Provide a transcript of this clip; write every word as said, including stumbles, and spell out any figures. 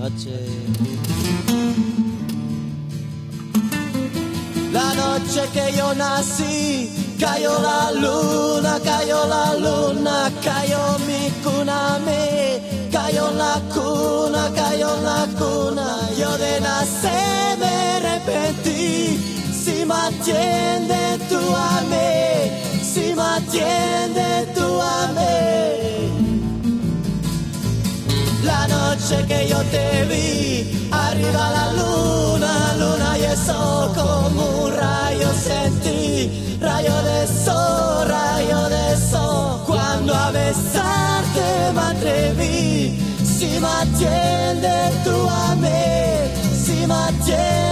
noche. La noche que yo nací, cayó la luna, cayó la luna, cayó mi cuna, me cayó la cuna, cayó la cuna. Yo de nacer me arrepentí, si me atiende tú amé, si me atiende tú amé. La noche que yo te vi, arriba la luna, luna y eso como un rayo sentí, rayo de sol, rayo de sol. Cuando a besarte me atreví, si me atiende tú amé, si me atiende.